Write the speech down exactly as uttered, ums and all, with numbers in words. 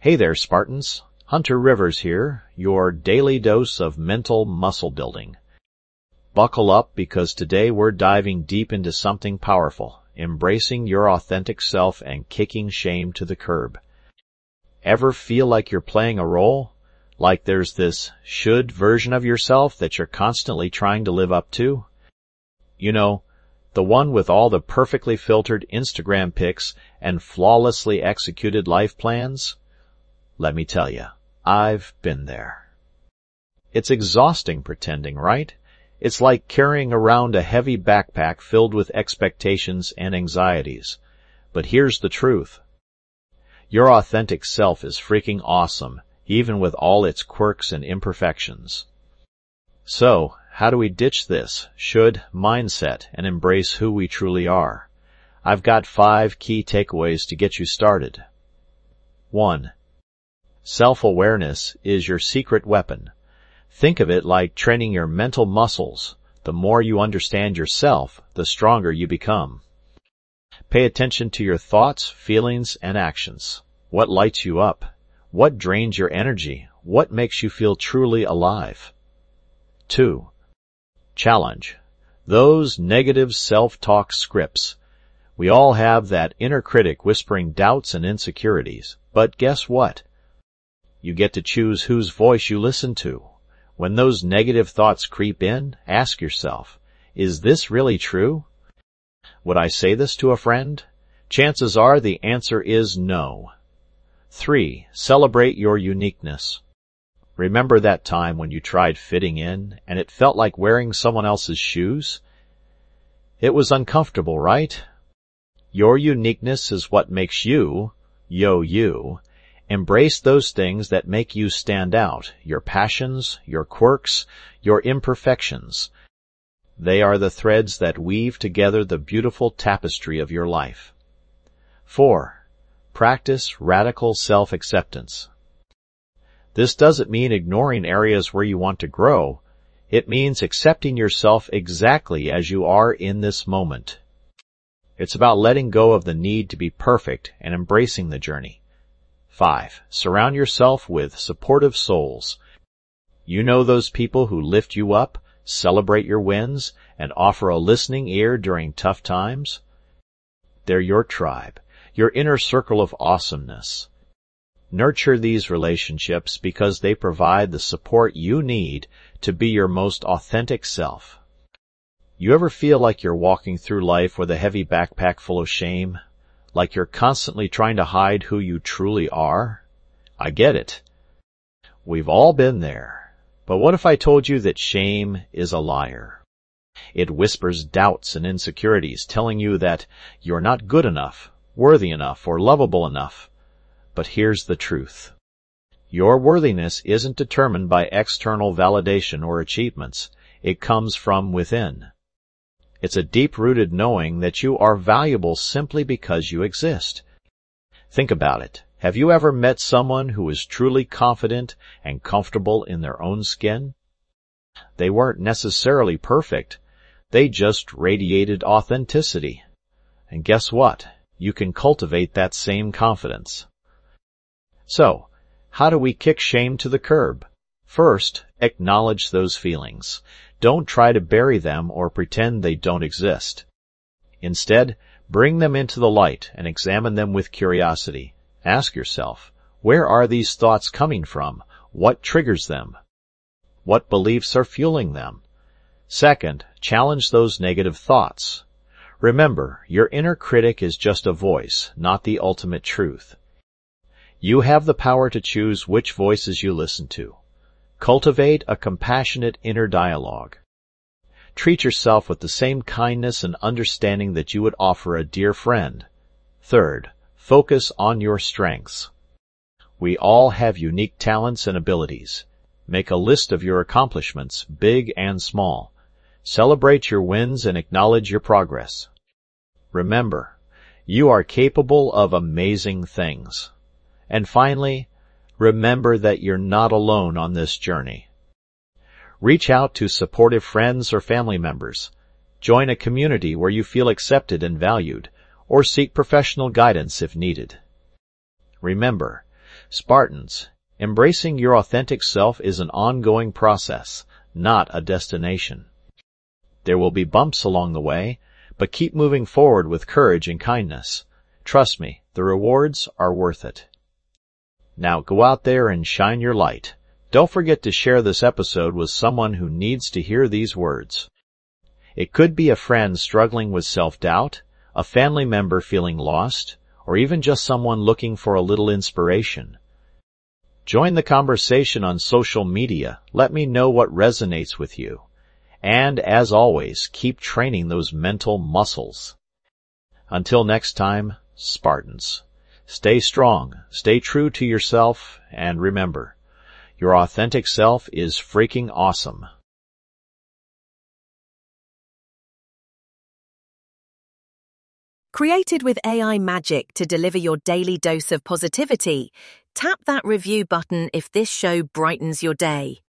Hey there, Spartans. Hunter Rivers here, your daily dose of mental muscle building. Buckle up because today we're diving deep into something powerful, embracing your authentic self and kicking shame to the curb. Ever feel like you're playing a role? Like there's this should version of yourself that you're constantly trying to live up to? You know, the one with all the perfectly filtered Instagram pics and flawlessly executed life plans? Let me tell you, I've been there. It's exhausting pretending, right? It's like carrying around a heavy backpack filled with expectations and anxieties. But here's the truth. Your authentic self is freaking awesome, even with all its quirks and imperfections. So, how do we ditch this should mindset and embrace who we truly are? I've got five key takeaways to get you started. One. Self-awareness is your secret weapon. Think of it like training your mental muscles. The more you understand yourself, the stronger you become. Pay attention to your thoughts, feelings, and actions. What lights you up? What drains your energy? What makes you feel truly alive? Two. Challenge. Those negative self-talk scripts. We all have that inner critic whispering doubts and insecurities. But guess what? You get to choose whose voice you listen to. When those negative thoughts creep in, ask yourself, is this really true? Would I say this to a friend? Chances are the answer is no. Three. Celebrate your uniqueness. Remember that time when you tried fitting in and it felt like wearing someone else's shoes? It was uncomfortable, right? Your uniqueness is what makes you, yo you. Embrace those things that make you stand out, your passions, your quirks, your imperfections. They are the threads that weave together the beautiful tapestry of your life. Four. Practice radical self-acceptance. This doesn't mean ignoring areas where you want to grow. It means accepting yourself exactly as you are in this moment. It's about letting go of the need to be perfect and embracing the journey. Five. Surround yourself with supportive souls. You know those people who lift you up, celebrate your wins, and offer a listening ear during tough times? They're your tribe, your inner circle of awesomeness. Nurture these relationships because they provide the support you need to be your most authentic self. You ever feel like you're walking through life with a heavy backpack full of shame? Like you're constantly trying to hide who you truly are? I get it. We've all been there. But what if I told you that shame is a liar? It whispers doubts and insecurities, telling you that you're not good enough, worthy enough, or lovable enough. But here's the truth. Your worthiness isn't determined by external validation or achievements. It comes from within. It's a deep-rooted knowing that you are valuable simply because you exist. Think about it. Have you ever met someone who is truly confident and comfortable in their own skin? They weren't necessarily perfect. They just radiated authenticity. And guess what? You can cultivate that same confidence. So, how do we kick shame to the curb? First, acknowledge those feelings. Don't try to bury them or pretend they don't exist. Instead, bring them into the light and examine them with curiosity. Ask yourself, where are these thoughts coming from? What triggers them? What beliefs are fueling them? Second, challenge those negative thoughts. Remember, your inner critic is just a voice, not the ultimate truth. You have the power to choose which voices you listen to. Cultivate a compassionate inner dialogue. Treat yourself with the same kindness and understanding that you would offer a dear friend. Third, focus on your strengths. We all have unique talents and abilities. Make a list of your accomplishments, big and small. Celebrate your wins and acknowledge your progress. Remember, you are capable of amazing things. And finally, remember that you're not alone on this journey. Reach out to supportive friends or family members. Join a community where you feel accepted and valued, or seek professional guidance if needed. Remember, Spartans, embracing your authentic self is an ongoing process, not a destination. There will be bumps along the way, but keep moving forward with courage and kindness. Trust me, the rewards are worth it. Now go out there and shine your light. Don't forget to share this episode with someone who needs to hear these words. It could be a friend struggling with self-doubt, a family member feeling lost, or even just someone looking for a little inspiration. Join the conversation on social media. Let me know what resonates with you. And, as always, keep training those mental muscles. Until next time, Spartans, stay strong, stay true to yourself, and remember, your authentic self is freaking awesome. Created with A I magic to deliver your daily dose of positivity, tap that review button if this show brightens your day.